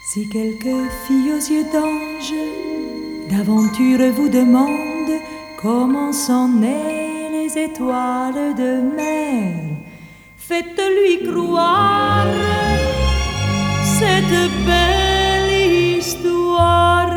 Si quelque fille aux yeux d'ange d'aventure vous demande comment sont nées les étoiles de mer, faites-lui croire cette belle histoire.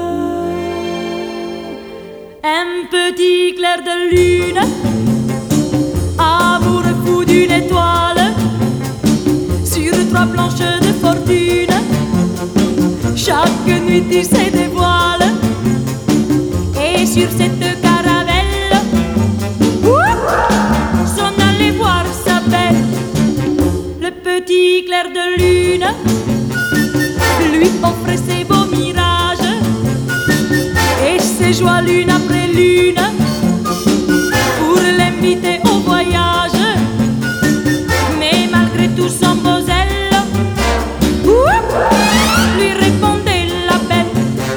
Un petit clair de lune, amoureux fou d'une étoile, sur trois planches de fortune, chaque nuit il se dévoile. Et sur cette caravelle, s'en allait voir sa belle. Le petit clair de lune lui offrait ses beaux mirages et ses joies l'une après l'une pour l'inviter au voyage. Mais malgré tout son beau zèle, lui répondait la belle: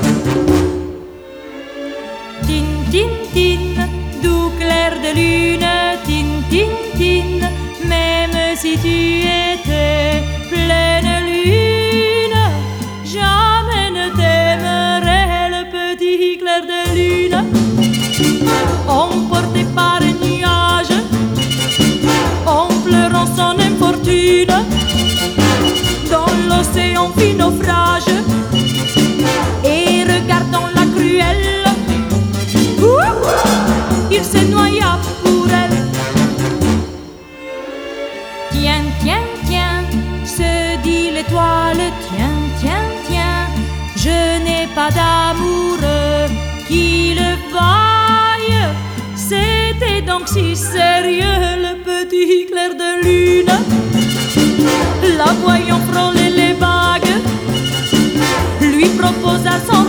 Tin, tin, tin, doux clair de lune, tin, tin, tin, même si tu étais pleine lune, jamais ne t'aimerait le petit clair de lune. Emporté par un nuage, en pleurant son infortune, dans l'océan fit naufrage, et regardant la cruelle, il se noya pour elle. Tiens, tiens, tiens, se dit l'étoile, tiens, tiens, tiens, je n'ai pas d'amoureux qui le vaille. C'était donc si sérieux le petit clair de lune. La voyant frôler les vagues, lui proposa son